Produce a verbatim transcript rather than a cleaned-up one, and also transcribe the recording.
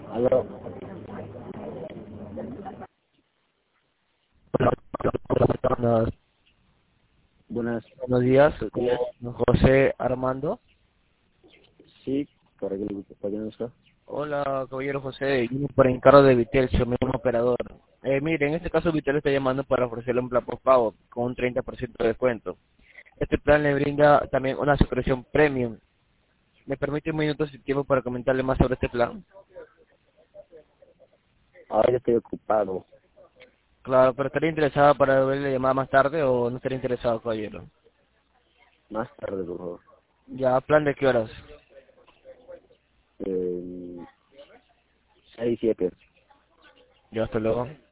Aló. Hola, buenas, Buenas. buenos días, ¿Qué con días? José Armando. Sí, para que le para que no está. Hola, caballero José, yo por encargo de Vitel, soy mismo operador. Eh, mire, en este caso Vitel está llamando para ofrecerle un plan postpago con un treinta por ciento de descuento. Este plan le brinda también una suscripción premium. ¿Me permite un minuto de tiempo para comentarle más sobre este plan? Ahora estoy ocupado. Claro, pero ¿estaría interesado para verle llamada más tarde o no estaría interesado, caballero? Más tarde, por favor. Ya, ¿plan de qué horas? Eh, seis, siete. Ya, hasta luego.